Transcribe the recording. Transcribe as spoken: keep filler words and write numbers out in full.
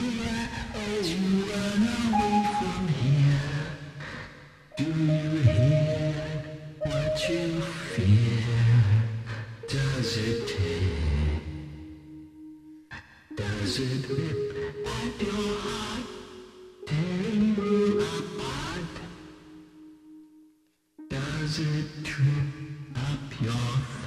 care as you run away from here? Do you hear what you fear? Does it tear? Does it rip at your heart, tearing you apart? Does it trip up your